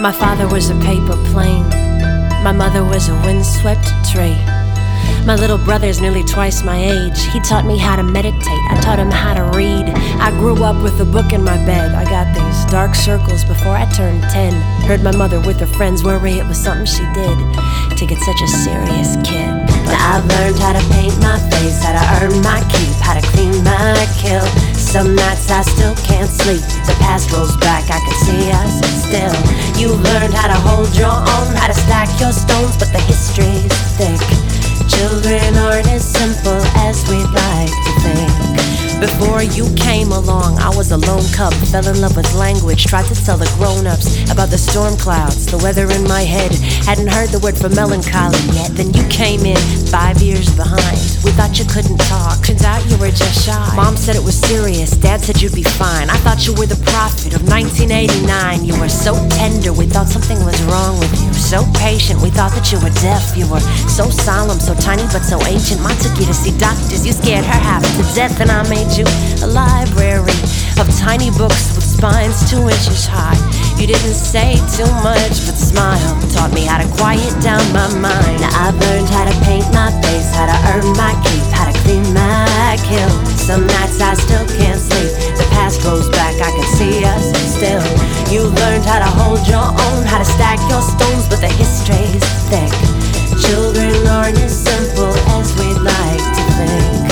My father was a paper plane. My mother was a windswept tree. My little brother's nearly twice my age. He taught me how to meditate. I taught him how to read. I grew up with a book in my bed. I got these dark circles before I turned 10. Heard my mother with her friends worry it was something she did to get such a serious kid. But I've learned how to paint my face, how to earn my keep, how to clean my kill. Some nights I still can't sleep. The past rolls back, I can see us still. You've learned how to hold your own, how to stack your stones, but the history's thick. Children aren't as simple as we'd like to think. Before you came along, I was a lone cub, fell in love with language, tried to tell the grown-ups about the storm clouds, the weather in my head. Hadn't heard the word for melancholy yet. Then you came in 5 years behind. We thought you couldn't talk, turns out you were just shy. Mom said it was serious, Dad said you'd be fine. I thought you were the prophet of 1989. You were so tender, we thought something was wrong with you. So patient, we thought that you were deaf. You were so solemn, so tiny but so ancient. Mom took you to see doctors, you scared her half to death. And I made you a library of tiny books with spines 2 inches high. You didn't say too much but smile, taught me how to quiet down my mind. Now I've learned how to paint my face, how to earn my keep, how to clean my kill. Some nights I still can't sleep. The past rolls back, I can see us still. You learned how to hold your own, how to stack your stones, but the history's thick. Children aren't as simple as we'd like to think.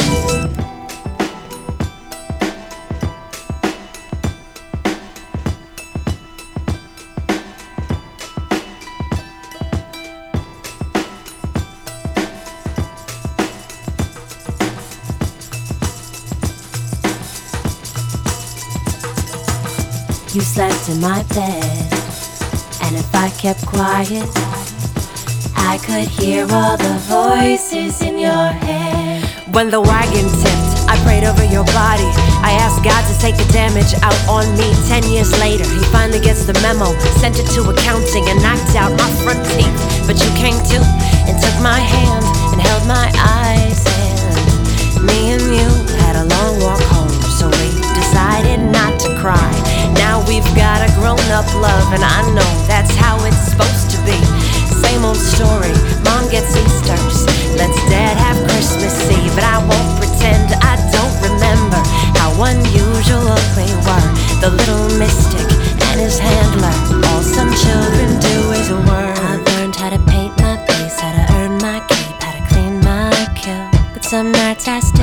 You slept in my bed, and if I kept quiet, I could hear all the voices in your head. When the wagon tipped, I prayed over your body. I asked God to take the damage out on me. 10 years later, he finally gets the memo, sent it to accounting and knocked out my front teeth. But you came too and took my hand and held my eyes, and me and you had a long walk home, so we decided not to cry. Now we've got a grown-up love, and I know that's how it's supposed to be. Same old story, Mom gets Easters, lets Dad have Christmas Eve. But I won't pretend I don't remember how unusual we were. The little mystic and his handler, all some children do is a word. I've learned how to paint my face, how to earn my keep, how to clean my kill. But some nights I still